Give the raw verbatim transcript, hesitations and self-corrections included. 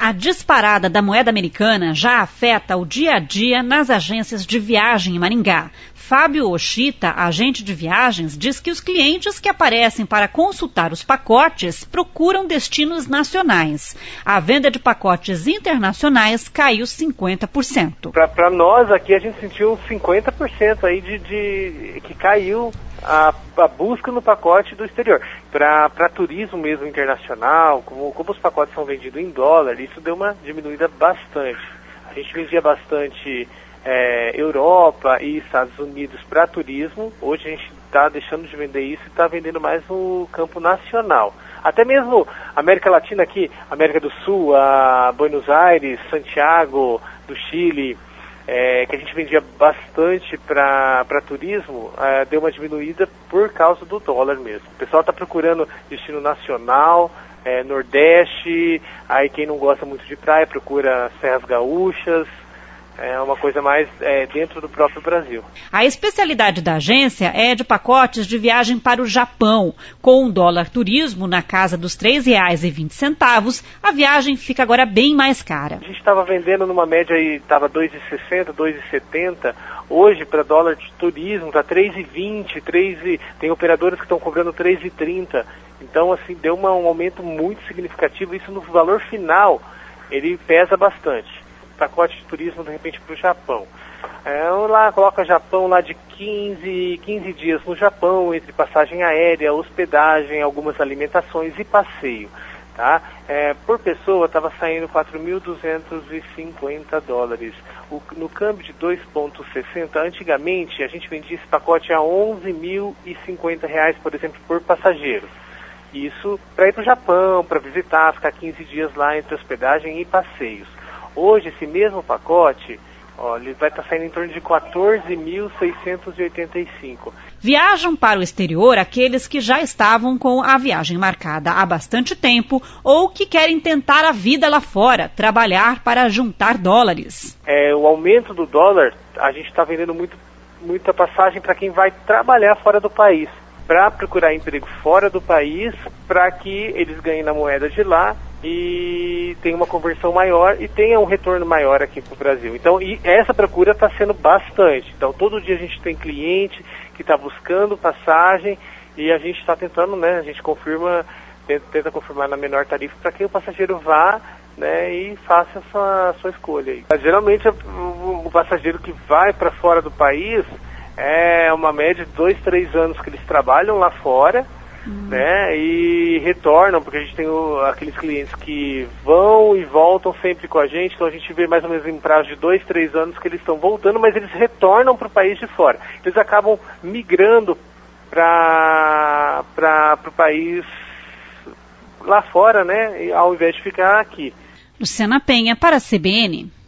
A disparada da moeda americana já afeta o dia a dia nas agências de viagem em Maringá. Fábio Oshita, agente de viagens, diz que os clientes que aparecem para consultar os pacotes procuram destinos nacionais. A venda de pacotes internacionais caiu cinquenta por cento. Para nós aqui a gente sentiu cinquenta por cento aí de, de que caiu a, a busca no pacote do exterior. Para turismo mesmo internacional, como, como os pacotes são vendidos em dólar, isso deu uma diminuída bastante. A gente vendia bastante É, Europa e Estados Unidos para turismo. Hoje a gente está deixando de vender isso e está vendendo mais no campo nacional. Até mesmo América Latina aqui, América do Sul, a Buenos Aires, Santiago do Chile, é, que a gente vendia bastante para turismo, é, deu uma diminuída por causa do dólar mesmo. O pessoal está procurando destino nacional, é, Nordeste, aí quem não gosta muito de praia procura Serras Gaúchas. É uma coisa mais é, dentro do próprio Brasil. A especialidade da agência é de pacotes de viagem para o Japão. Com o dólar turismo na casa dos três reais e vinte centavos, a viagem fica agora bem mais cara. A gente estava vendendo numa média aí, estava dois reais e sessenta, dois reais e setenta. Hoje, para dólar de turismo, está três reais e vinte, três e... tem operadoras que estão cobrando três reais e trinta. Então, assim, deu uma, um aumento muito significativo. Isso no valor final, ele pesa bastante. Pacote de turismo, de repente, para o Japão. É, lá coloca Japão lá de quinze, quinze dias no Japão, entre passagem aérea, hospedagem, algumas alimentações e passeio. Tá? É, por pessoa estava saindo quatro mil duzentos e cinquenta dólares. O, no câmbio de dois reais e sessenta, antigamente a gente vendia esse pacote a onze mil e cinquenta reais, por exemplo, por passageiro. Isso para ir para o Japão, para visitar, ficar quinze dias lá entre hospedagem e passeios. Hoje, esse mesmo pacote, ó, ele vai estar saindo em torno de quatorze mil seiscentos e oitenta e cinco. Viajam para o exterior aqueles que já estavam com a viagem marcada há bastante tempo ou que querem tentar a vida lá fora, trabalhar para juntar dólares. É, o aumento do dólar, a gente está vendendo muito, muita passagem para quem vai trabalhar fora do país, para procurar emprego fora do país, para que eles ganhem na moeda de lá e tenha uma conversão maior e tenha um retorno maior aqui para o Brasil. Então, e essa procura está sendo bastante. Então, todo dia a gente tem cliente que está buscando passagem e a gente está tentando, né, a gente confirma, tenta, tenta confirmar na menor tarifa para que o passageiro vá, né, e faça a sua, a sua escolha aí. Mas, geralmente, o, o passageiro que vai para fora do país é uma média de dois, três anos que eles trabalham lá fora, Hum. né, e retornam, porque a gente tem o, aqueles clientes que vão e voltam sempre com a gente, então a gente vê mais ou menos em prazo de dois, três anos que eles estão voltando, mas eles retornam para o país de fora. Eles acabam migrando para o país lá fora, né, ao invés de ficar aqui. Luciana Penha, para a C B N.